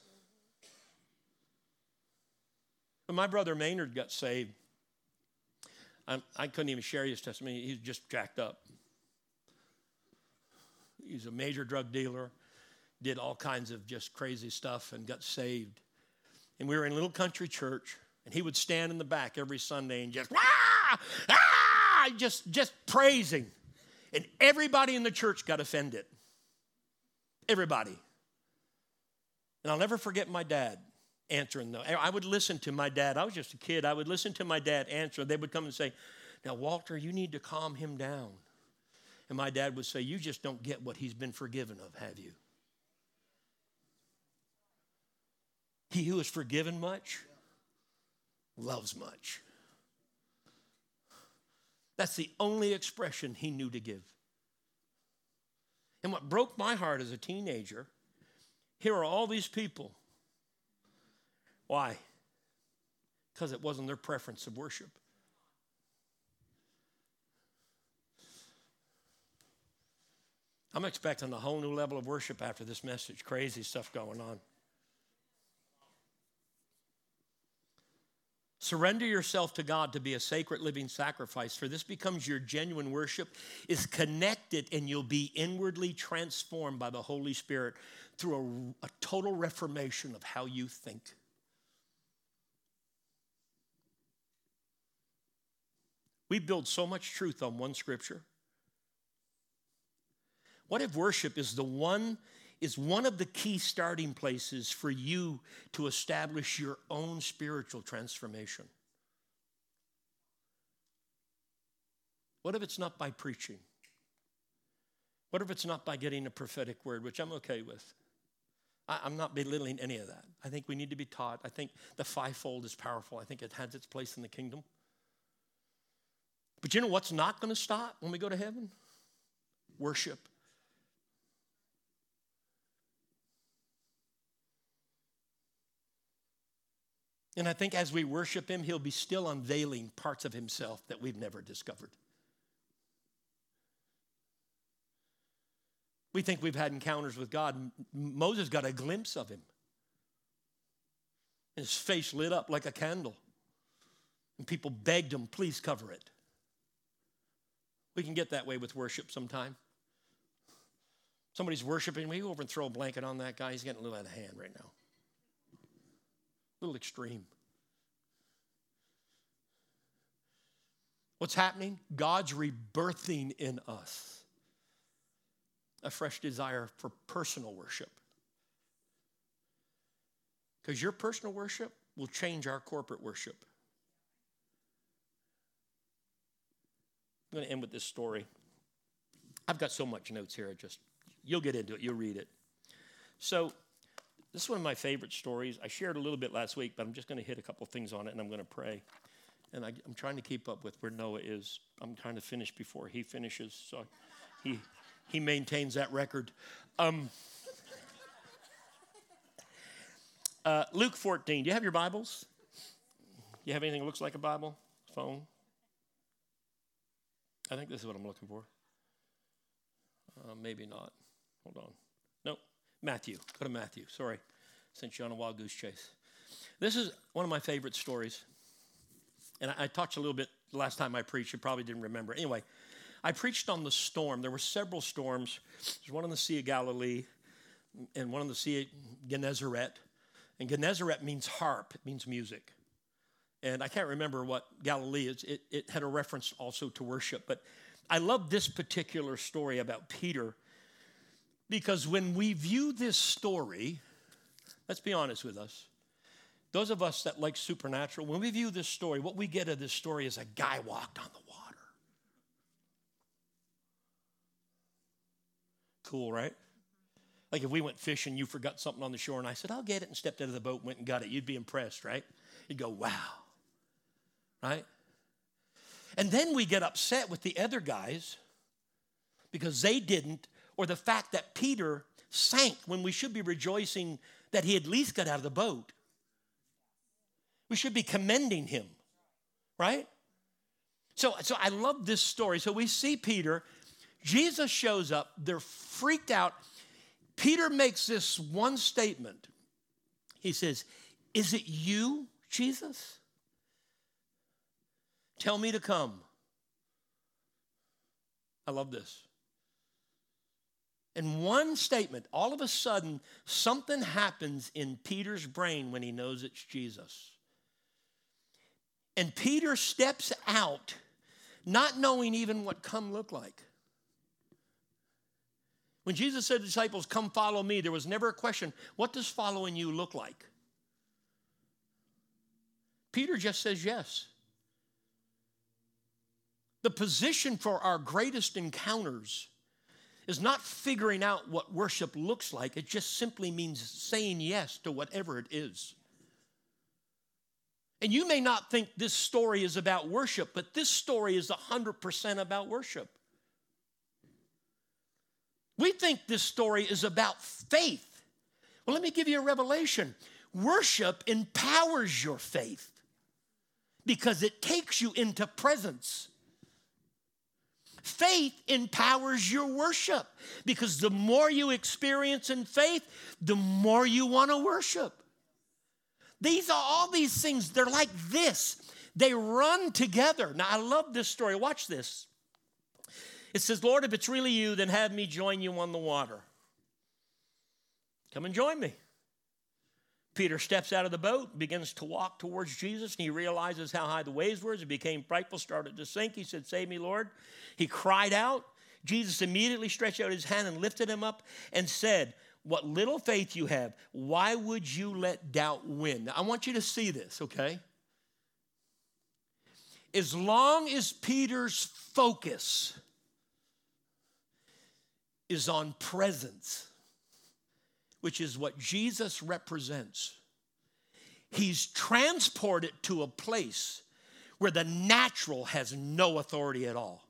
when my brother Maynard got saved, I couldn't even share his testimony. He was just jacked up. He's a major drug dealer, did all kinds of just crazy stuff and got saved. And we were in a little country church, and he would stand in the back every Sunday and just, just praising. And everybody in the church got offended. Everybody. And I'll never forget my dad answering though. I would listen to my dad. I was just a kid. I would listen to my dad answer. They would come and say, now, Walter, you need to calm him down. And my dad would say, you just don't get what he's been forgiven of, have you? He who is forgiven much loves much. That's the only expression he knew to give. And what broke my heart as a teenager, here are all these people. Why? Because it wasn't their preference of worship. I'm expecting a whole new level of worship after this message. Crazy stuff going on. Surrender yourself to God to be a sacred living sacrifice, for this becomes your genuine worship, is connected, and you'll be inwardly transformed by the Holy Spirit through a total reformation of how you think. We build so much truth on one scripture. What if worship is one of the key starting places for you to establish your own spiritual transformation? What if it's not by preaching? What if it's not by getting a prophetic word, which I'm okay with? I'm not belittling any of that. I think we need to be taught. I think the fivefold is powerful. I think it has its place in the kingdom. But you know what's not going to stop when we go to heaven? Worship. And I think as we worship him, he'll be still unveiling parts of himself that we've never discovered. We think we've had encounters with God. Moses got a glimpse of him. His face lit up like a candle. And people begged him, please cover it. We can get that way with worship sometime. Somebody's worshiping me, go over and throw a blanket on that guy. He's getting a little out of hand right now. A little extreme. What's happening? God's rebirthing in us a fresh desire for personal worship. Because your personal worship will change our corporate worship. I'm going to end with this story. I've got so much notes here. You'll get into it. You'll read it. So this is one of my favorite stories. I shared a little bit last week, but I'm just going to hit a couple things on it, and I'm going to pray. And I'm trying to keep up with where Noah is. I'm trying to finish before he finishes, so he maintains that record. Luke 14. Do you have your Bibles? You have anything that looks like a Bible? Phone? I think this is what I'm looking for. Maybe not. Hold on. Nope. Matthew. Go to Matthew. Sorry. Sent you on a wild goose chase. This is one of my favorite stories. And I talked a little bit the last time I preached. You probably didn't remember. Anyway, I preached on the storm. There were several storms. There's one on the Sea of Galilee and one on the Sea of Gennesaret. And Gennesaret means harp. It means music. And I can't remember what Galilee is. It had a reference also to worship. But I love this particular story about Peter because when we view this story, let's be honest with us. Those of us that like supernatural, when we view this story, what we get of this story is a guy walked on the water. Cool, right? Like if we went fishing, you forgot something on the shore, and I said, I'll get it, and stepped out of the boat and went and got it. You'd be impressed, right? You'd go, wow. Right? And then we get upset with the other guys because they didn't, or the fact that Peter sank when we should be rejoicing that he at least got out of the boat. We should be commending him, right? So I love this story. So we see Peter. Jesus shows up. They're freaked out. Peter makes this one statement. He says, "Is it you, Jesus? Tell me to come." I love this. In one statement, all of a sudden, something happens in Peter's brain when he knows it's Jesus. And Peter steps out, not knowing even what come looked like. When Jesus said to the disciples, "Come follow me," there was never a question, what does following you look like? Peter just says yes. The position for our greatest encounters is not figuring out what worship looks like. It just simply means saying yes to whatever it is. And you may not think this story is about worship, but this story is 100% about worship. We think this story is about faith. Well, let me give you a revelation. Worship empowers your faith because it takes you into presence. Faith empowers your worship because the more you experience in faith, the more you want to worship. All these things, they're like this. They run together. Now, I love this story. Watch this. It says, "Lord, if it's really you, then have me join you on the water. Come and join me." Peter steps out of the boat, begins to walk towards Jesus, and he realizes how high the waves were. As he became frightful, started to sink. He said, "Save me, Lord." He cried out. Jesus immediately stretched out his hand and lifted him up and said, "What little faith you have, why would you let doubt win?" Now, I want you to see this, okay? As long as Peter's focus is on presence, which is what Jesus represents, he's transported to a place where the natural has no authority at all.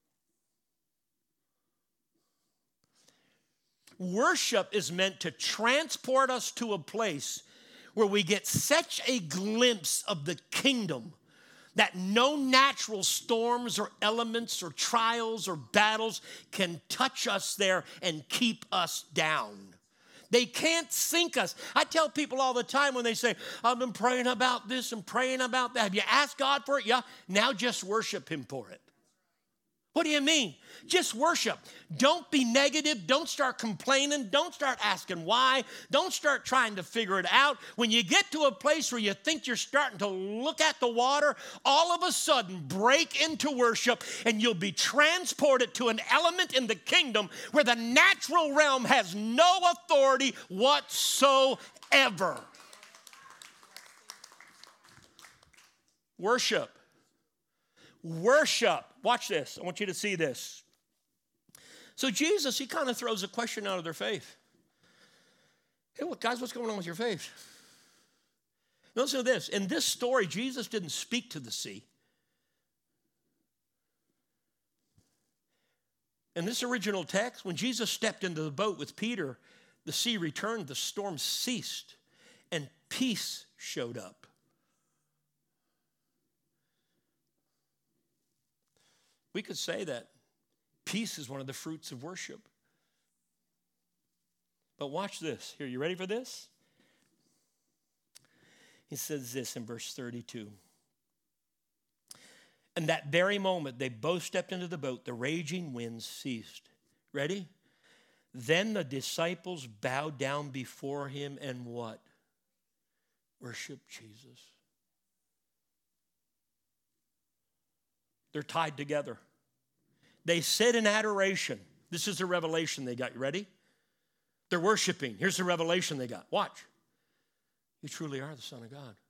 Worship is meant to transport us to a place where we get such a glimpse of the kingdom that no natural storms or elements or trials or battles can touch us there and keep us down. They can't sink us. I tell people all the time when they say, "I've been praying about this and praying about that." Have you asked God for it? Yeah. Now just worship him for it. What do you mean? Just worship. Don't be negative. Don't start complaining. Don't start asking why. Don't start trying to figure it out. When you get to a place where you think you're starting to look at the water, all of a sudden break into worship and you'll be transported to an element in the kingdom where the natural realm has no authority whatsoever. Worship. Worship. Watch this. I want you to see this. So Jesus, he kind of throws a question out of their faith. Hey, look, guys, what's going on with your faith? Listen to this. In this story, Jesus didn't speak to the sea. In this original text, when Jesus stepped into the boat with Peter, the sea returned, the storm ceased, and peace showed up. We could say that peace is one of the fruits of worship. But watch this. Here, you ready for this? He says this in verse 32. And that very moment, they both stepped into the boat. The raging winds ceased. Ready? Then the disciples bowed down before him and what? Worship Jesus. They're tied together. They sit in adoration. This is the revelation they got. You ready? They're worshiping. Here's the revelation they got. Watch. You truly are the Son of God.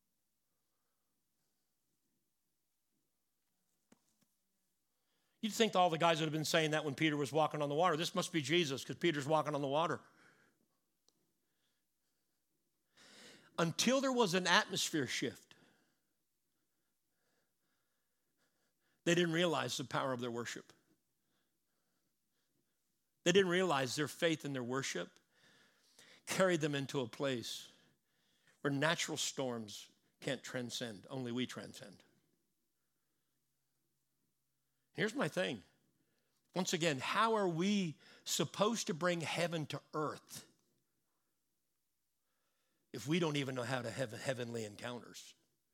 You'd think all the guys would have been saying that when Peter was walking on the water. This must be Jesus because Peter's walking on the water. Until there was an atmosphere shift, they didn't realize the power of their worship. They didn't realize their faith and their worship carried them into a place where natural storms can't transcend. Only we transcend. Here's my thing. Once again, how are we supposed to bring heaven to earth if we don't even know how to have heavenly encounters?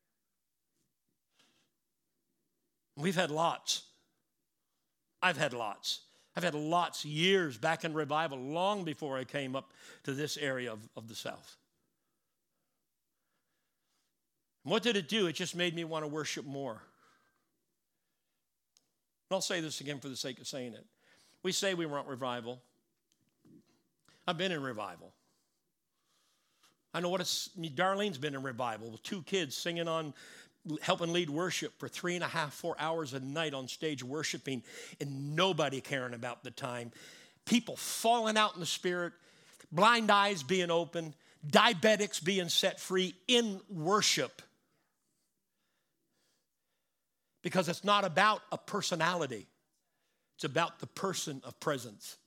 We've had lots. I've had lots. I've had lots years back in revival, long before I came up to this area of the South. And what did it do? It just made me want to worship more. And I'll say this again for the sake of saying it. We say we want revival. I've been in revival. I know what it's, Darlene's been in revival with 2 kids singing on, helping lead worship for 3.5, 4 hours a night on stage worshiping and nobody caring about the time. People falling out in the spirit, blind eyes being opened, diabetics being set free in worship. Because it's not about a personality. It's about the person of presence.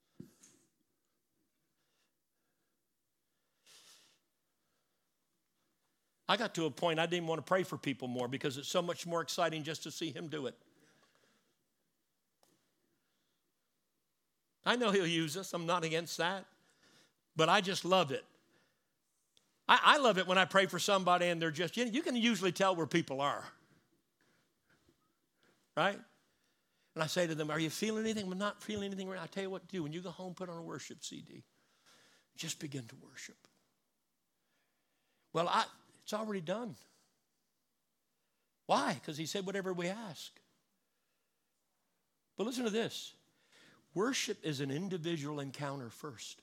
I got to a point I didn't want to pray for people more because it's so much more exciting just to see him do it. I know he'll use us. I'm not against that. But I just love it. I love it when I pray for somebody and they're just, you can usually tell where people are. Right? And I say to them, are you feeling anything? I'm not feeling anything right. I tell you what to do. When you go home, put on a worship CD. Just begin to worship. Well, it's already done. Why? Because he said whatever we ask. But listen to this. Worship is an individual encounter first.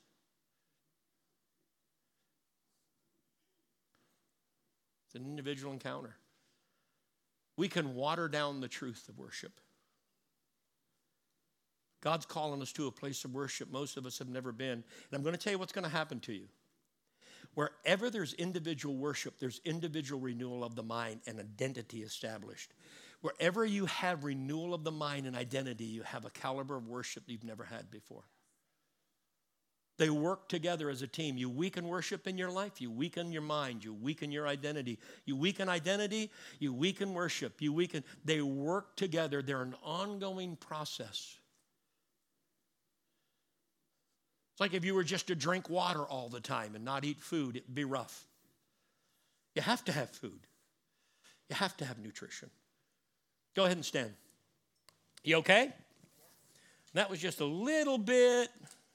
It's an individual encounter. We can water down the truth of worship. God's calling us to a place of worship most of us have never been. And I'm going to tell you what's going to happen to you. Wherever there's individual worship, there's individual renewal of the mind and identity established. Wherever you have renewal of the mind and identity, you have a caliber of worship you've never had before. They work together as a team. You weaken worship in your life, you weaken your mind, you weaken your identity. You weaken identity, you weaken worship. They work together. They're an ongoing process. It's like if you were just to drink water all the time and not eat food, it'd be rough. You have to have food. You have to have nutrition. Go ahead and stand. You okay? That was just a little bit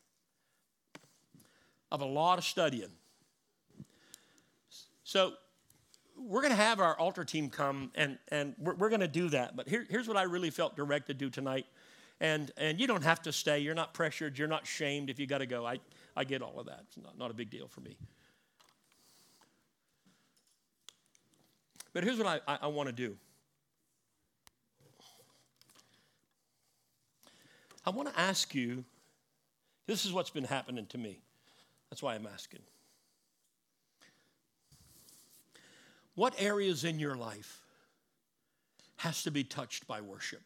of a lot of studying. So we're going to have our altar team come, and we're going to do that. But here's what I really felt directed to do tonight. And you don't have to stay. You're not pressured. You're not shamed if you got to go. I get all of that. It's not a big deal for me. But here's what I want to do. I want to ask you, this is what's been happening to me. That's why I'm asking. What areas in your life has to be touched by worship?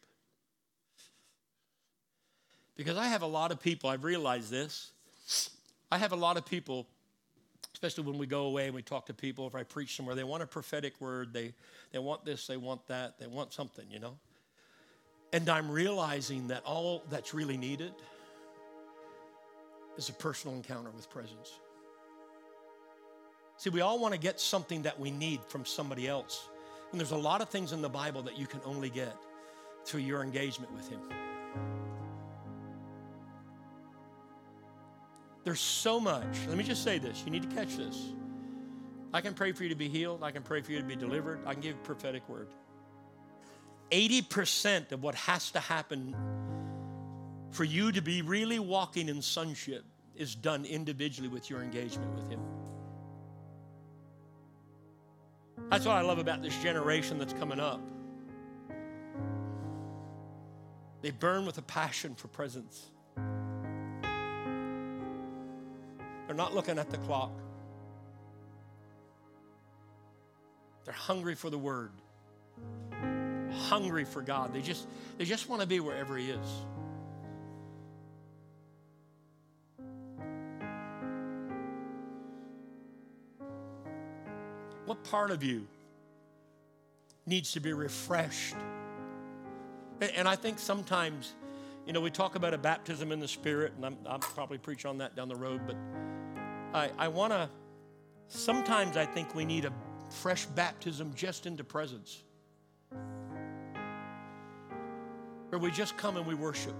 Because I have a lot of people, I've realized this. I have a lot of people, especially when we go away and we talk to people, if I preach somewhere, they want a prophetic word. They want this, they want that, they want something, you know. And I'm realizing that all that's really needed is a personal encounter with presence. See, we all want to get something that we need from somebody else. And there's a lot of things in the Bible that you can only get through your engagement with him. There's so much. Let me just say this. You need to catch this. I can pray for you to be healed. I can pray for you to be delivered. I can give a prophetic word. 80% of what has to happen for you to be really walking in sonship is done individually with your engagement with him. That's what I love about this generation that's coming up. They burn with a passion for presence. They're not looking at the clock. They're hungry for the word. Hungry for God. They just want to be wherever he is. What part of you needs to be refreshed. And I think sometimes, we talk about a baptism in the Spirit, and I'll probably preach on that down the road, but sometimes I think we need a fresh baptism just into presence, where we just come and we worship.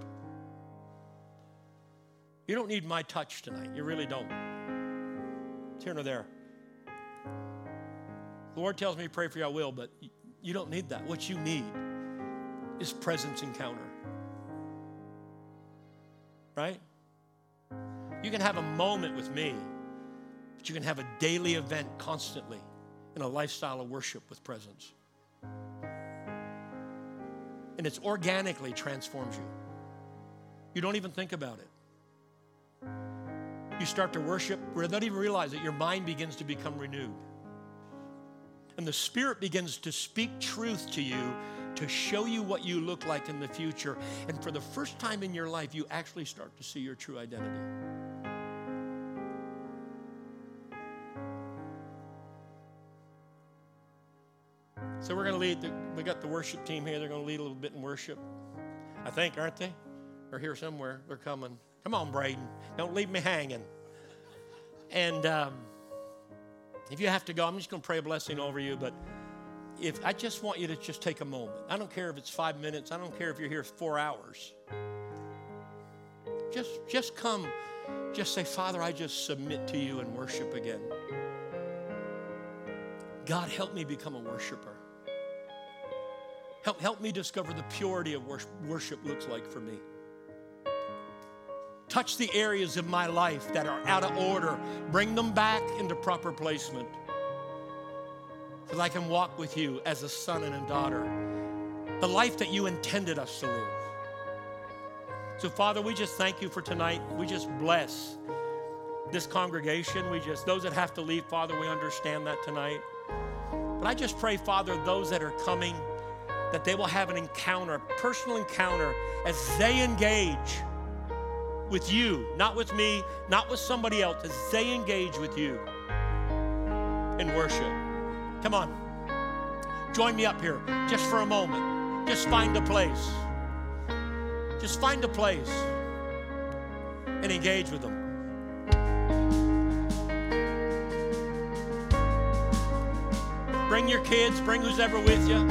You don't need my touch tonight. You really don't. It's here nor there. The Lord tells me to pray for you, I will, but you don't need that. What you need is presence encounter. Right? You can have a moment with me, but you can have a daily event constantly in a lifestyle of worship with presence. And it organically transforms you. You don't even think about it. You start to worship without even realize that your mind begins to become renewed. And the Spirit begins to speak truth to you to show you what you look like in the future. And for the first time in your life, you actually start to see your true identity. So we're going to lead. We got the worship team here. They're going to lead a little bit in worship. I think, aren't they? They're here somewhere. They're coming. Come on, Braden. Don't leave me hanging. And if you have to go, I'm just going to pray a blessing over you. But I just want you to just take a moment. I don't care if it's 5 minutes. I don't care if you're here 4 hours. Just come. Just say, Father, I just submit to you and worship again. God, help me become a worshiper. Help me discover the purity of worship looks like for me. Touch the areas of my life that are out of order. Bring them back into proper placement so that I can walk with you as a son and a daughter. The life that you intended us to live. So, Father, we just thank you for tonight. We just bless this congregation. Those that have to leave, Father, we understand that tonight. But I just pray, Father, those that are coming, that they will have an encounter, a personal encounter, as they engage with you, not with me, not with somebody else, as they engage with you in worship. Come on. Join me up here just for a moment. Just find a place. Just find a place and engage with them. Bring your kids, bring who's ever with you.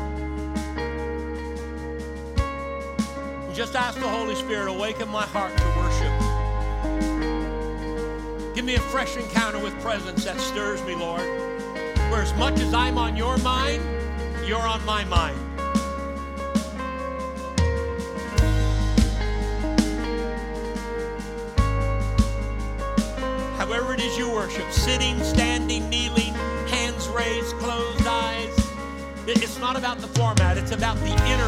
And just ask the Holy Spirit, awaken my heart to worship. Give me a fresh encounter with presence that stirs me, Lord. Where as much as I'm on your mind, you're on my mind. However it is you worship, sitting, standing, kneeling, hands raised, closed eyes. It's not about the format. It's about the inner